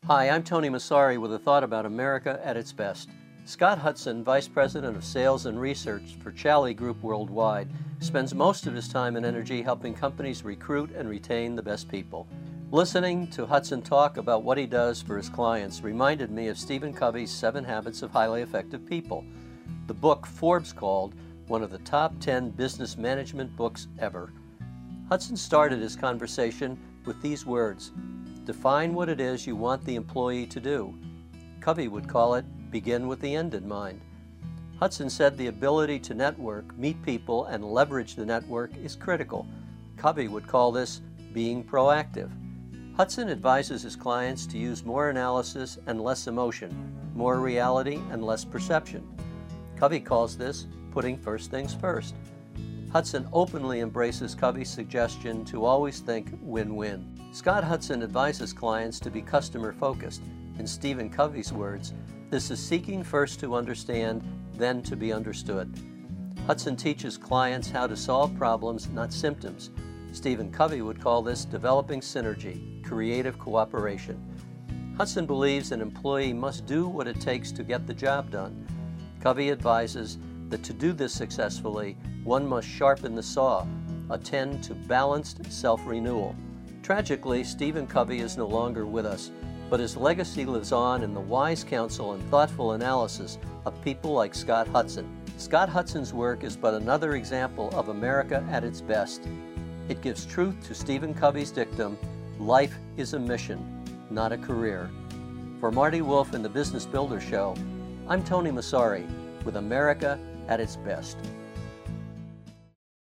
Hi, I'm Tony Massari with a thought about America at its best. Scott Hudson, Vice President of Sales and Research for Chally Group Worldwide, spends most of his time and energy helping companies recruit and retain the best people. Listening to Hudson talk about what he does for his clients reminded me of Stephen Covey's 7 Habits of Highly Effective People, the book Forbes called one of the top 10 business management books ever. Hudson started his conversation with these words: define what it is you want the employee to do. Covey would call it begin with the end in mind. Hudson said the ability to network, meet people, and leverage the network is critical. Covey would call this being proactive. Hudson advises his clients to use more analysis and less emotion, more reality and less perception. Covey calls this putting first things first. Hudson openly embraces Covey's suggestion to always think win-win. Scott Hudson advises clients to be customer-focused. In Stephen Covey's words, this is seeking first to understand, then to be understood. Hudson teaches clients how to solve problems, not symptoms. Stephen Covey would call this developing synergy, creative cooperation. Hudson believes an employee must do what it takes to get the job done. Covey advises that to do this successfully, one must sharpen the saw, attend to balanced self-renewal. Tragically, Stephen Covey is no longer with us, but his legacy lives on in the wise counsel and thoughtful analysis of people like Scott Hudson. Scott Hudson's work is but another example of America at its best. It gives truth to Stephen Covey's dictum, life is a mission, not a career. For Marty Wolff and the Business Builder Show, I'm Tony Massari with America at its best.